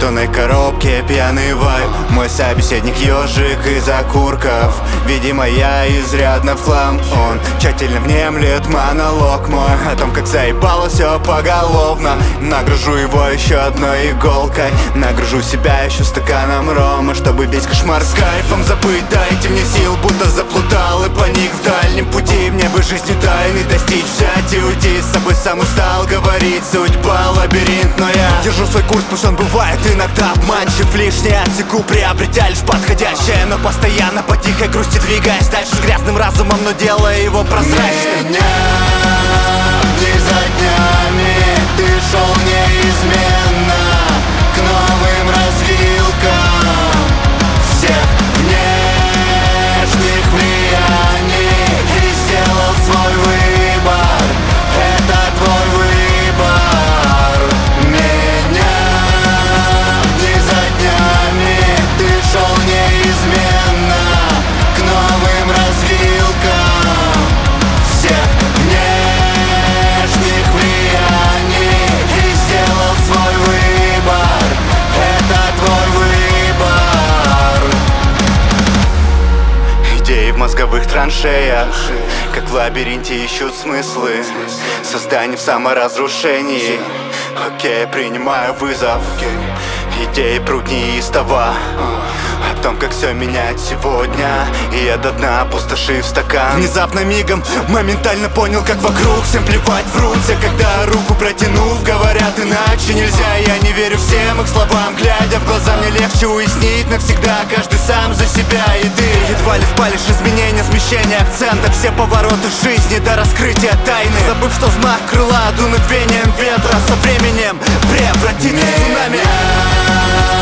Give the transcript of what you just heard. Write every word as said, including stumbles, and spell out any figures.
картонной коробке пьяный вайб. Мой собеседник ежик из окурков. Видимо, я изрядно в хлам. Он тщательно внемлет монолог мой о том, как заебало все поголовно. Нагружу его еще одной иголкой, нагружу себя еще стаканом рома, чтобы весь кошмар с кайфом забыть. Дайте мне сил, будто заплутал и паник в дальнем пути. Мне бы жизни тайны достичь, взять и уйти. С собой сам устал говорить, судьба лабиринт. Но я держу свой курс, пусть он бывает иногда обманчив. Лишнее отсеку, приобретя лишь подходящее, но постоянно по тихой грусти двигаясь дальше с грязным разумом, но делая его прозрачным. Меня дни за днями ты шел неизменно к новым развилкам всех внешних влияний и сделал свой выбор. Это твой выбор. Меня дни за днями ты шел неизменно к новым развилкам всех внешних влияний и сделал свой выбор. Это твой выбор. Идеи в мозговых траншеях, как в лабиринте ищут смыслы. Создание в саморазрушении. Окей, принимаю вызов. Идеи прут неистово о том, как все менять сегодня. И я до дна опустошив стакан. Внезапно мигом моментально понял, как вокруг всем плевать, врут все, когда руку протянув, говорят иначе нельзя. Я не верю всем их словам, глядя в глаза мне легче уяснить навсегда. Каждый сам за себя, и ты едва ли спалишь изменения, смещение акцента, все повороты жизни до раскрытия тайны, забыв, что взмах крыла дуновением ветра со временем превратится в цунами.